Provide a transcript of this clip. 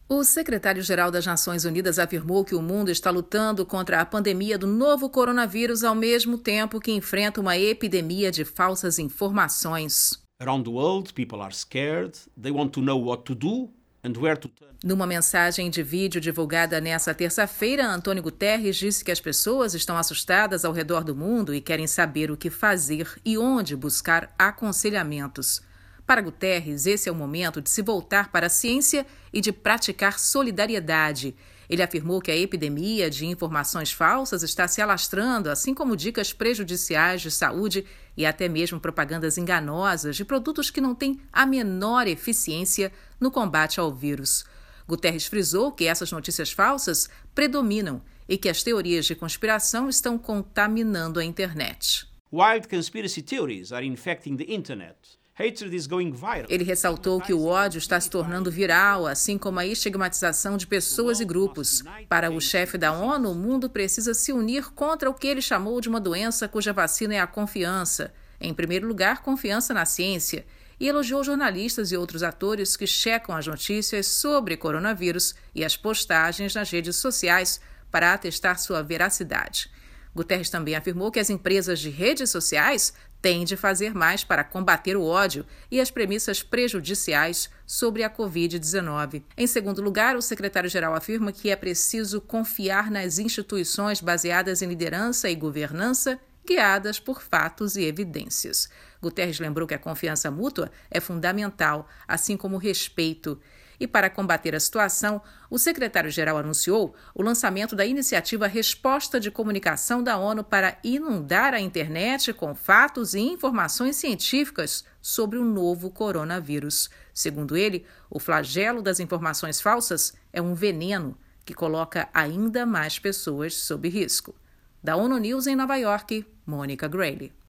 O secretário-geral das Nações Unidas afirmou que o mundo está lutando contra a pandemia do novo coronavírus ao mesmo tempo que enfrenta uma epidemia de falsas informações. Around the world, people are scared. They want to know what to do and where to turn. Numa mensagem de vídeo divulgada nesta terça-feira, Antônio Guterres disse que as pessoas estão assustadas ao redor do mundo e querem saber o que fazer e onde buscar aconselhamentos. Para Guterres, esse é o momento de se voltar para a ciência e de praticar solidariedade. Ele afirmou que a epidemia de informações falsas está se alastrando, assim como dicas prejudiciais de saúde e até mesmo propagandas enganosas de produtos que não têm a menor eficiência no combate ao vírus. Guterres frisou que essas notícias falsas predominam e que as teorias de conspiração estão contaminando a internet. Wild conspiracy theories are infecting the internet. Hatred is going viral. Ele ressaltou que o ódio está se tornando viral, assim como a estigmatização de pessoas e grupos. Para o chefe da ONU, o mundo precisa se unir contra o que ele chamou de uma doença cuja vacina é a confiança. Em primeiro lugar, confiança na ciência. E elogiou jornalistas e outros atores que checam as notícias sobre coronavírus e as postagens nas redes sociais para atestar sua veracidade. Guterres também afirmou que as empresas de redes sociais têm de fazer mais para combater o ódio e as premissas prejudiciais sobre a Covid-19. Em segundo lugar, o secretário-geral afirma que é preciso confiar nas instituições baseadas em liderança e governança, guiadas por fatos e evidências. Guterres lembrou que a confiança mútua é fundamental, assim como o respeito. E para combater a situação, o secretário-geral anunciou o lançamento da iniciativa Resposta de Comunicação da ONU para inundar a internet com fatos e informações científicas sobre o novo coronavírus. Segundo ele, o flagelo das informações falsas é um veneno que coloca ainda mais pessoas sob risco. Da ONU News em Nova York, Mônica Grayle.